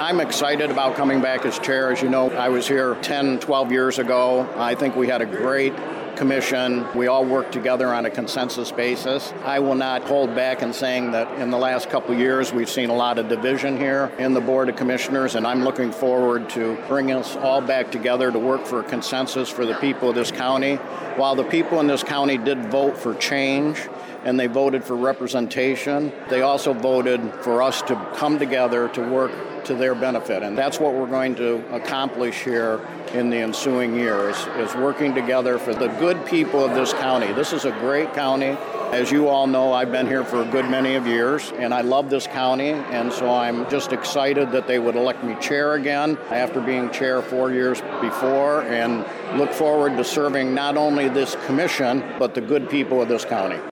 I'm excited about coming back as chair. As you know, I was here 10, 12 years ago. I think we had a great commission. We all work together on a consensus basis. I will not hold back in saying that in the last couple of years we've seen a lot of division here in the Board of Commissioners, and I'm looking forward to bringing us all back together to work for a consensus for the people of this county. While the people in this county did vote for change and they voted for representation, they also voted for us to come together to work to their benefit. And that's what we're going to accomplish here in the ensuing years, is working together for the good people of this county. This is a great county. As you all know, I've been here for a good many of years, and I love this county, and so I'm just excited that they would elect me chair again after being chair 4 years before, and look forward to serving not only this commission, but the good people of this county.